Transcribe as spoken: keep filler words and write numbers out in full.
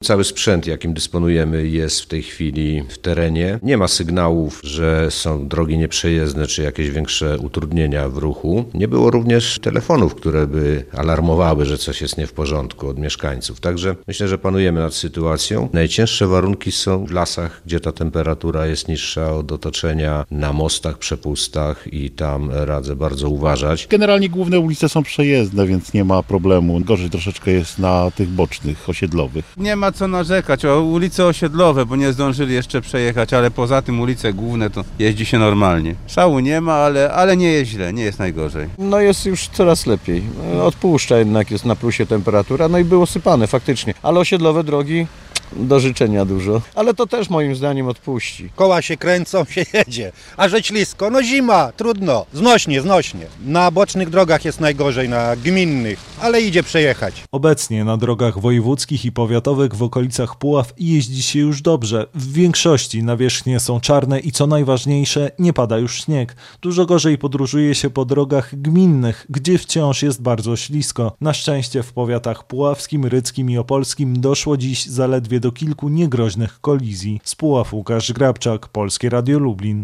cały sprzęt, jakim dysponujemy, jest w tej chwili w terenie. Nie ma sygnałów, że są drogi nieprzejezdne czy jakieś większe utrudnienia w ruchu. Nie było również telefonów, które by alarmowały, że coś jest nie w porządku od mieszkańców. Także myślę, że panujemy nad sytuacją. Najcięższe warunki są w lasach, gdzie ta temperatura jest niższa od otoczenia, na mostach, przepustach i tam radzę bardzo uważać. Generalnie główne ulice są przejezdne, więc nie ma problemu. Gorzej troszeczkę jest na tych bocznych, osiedlowych. Nie ma co narzekać o ulice osiedlowe, bo nie zdążyli jeszcze przejechać, ale poza tym ulice główne to jeździ się normalnie. Szału nie ma, ale, ale nie jest źle, nie jest najgorzej. No jest już coraz lepiej. Odpuszcza jednak, jest na plusie temperatura, no i było sypane faktycznie. Ale osiedlowe drogi do życzenia dużo. Ale to też moim zdaniem odpuści. Koła się kręcą, się jedzie. A że ślisko, no zima, trudno. Znośnie, znośnie. Na bocznych drogach jest najgorzej, na gminnych, ale idzie przejechać. Obecnie na drogach wojewódzkich i powiatowych w okolicach Puław jeździ się już dobrze. W większości nawierzchnie są czarne i co najważniejsze, nie pada już śnieg. Dużo gorzej podróżuje się po drogach gminnych, gdzie wciąż jest bardzo ślisko. Na szczęście w powiatach puławskim, ryckim i opolskim doszło dziś zaledwie do kilku niegroźnych kolizji. Z Puław Łukasz Grabczak, Polskie Radio Lublin.